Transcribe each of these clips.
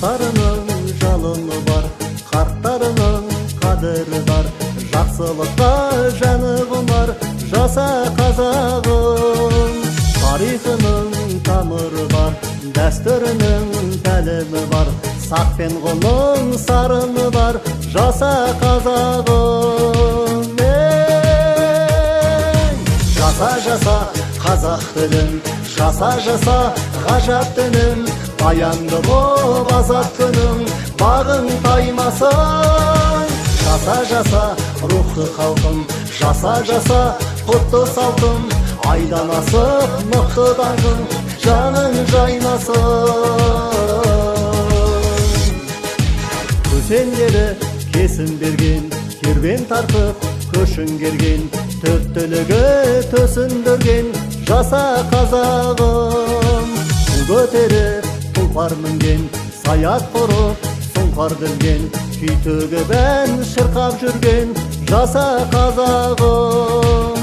жаштарының жалыны бар, қарттарының қадірі бар, жақсылыққа жаны құмар жаса қазағым. Тарихының тамыры бар, дәстүрінің тәлімі бар, сақ пен ғұның сарыны бар жаса қазағым. Жаса жаса қазақ тілін, жаса жаса ғажап дінін, баянды боп азат күнің бағың таймасын. Жаса жаса рухты халқым, жаса жаса құтты салтым, айдан асып мықты даңқың жаның жайнасын. Көсендері кесім берген, кербен тартып көшін керген, төрттілігі төсіндірген жаса қазағым. Тұл көтеріп тұлпар мінген, саят құрып сұңқар ділген, күй төгіп ән шырқап жүрген жаса қазағым.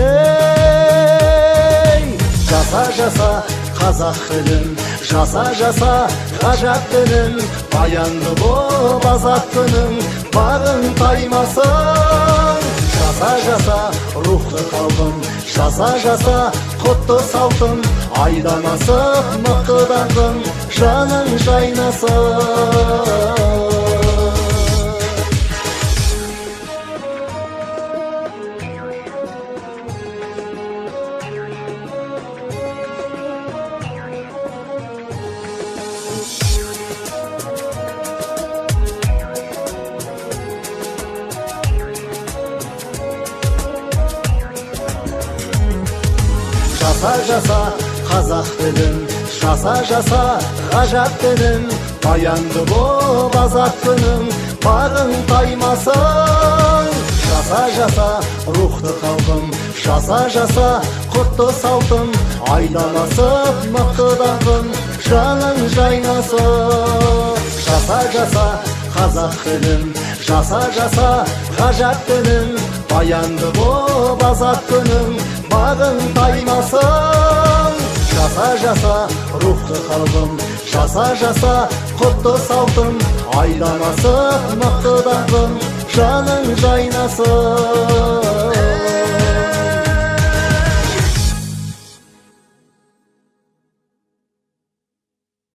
Жаса жаса қазақ тілін, жаса жаса ғажап дінін, баянды боп азат күнің бағың таймасын. Жаса жаса рухты қалқым, жаса жаса құтты салтым, айдан асып мықты даңқың жаның жайнасын. Жаса жаса қазақ тілін, жаса жаса ғажап дінін, баянды боп азат күнің бағың таймасын. Жаса жаса рухты халқым, жаса жаса құтты салтым, айдан асып мықты даңқың жаның жайнасын. Жаса жаса қазақ тілін, жаса жаса ғажап дінін, баянды боп азат күнің бағың таймасын. Жаса жаса рухты халқым, жаса жаса құтты салтым, айдан асып мықты даңқың жаның жайнасын.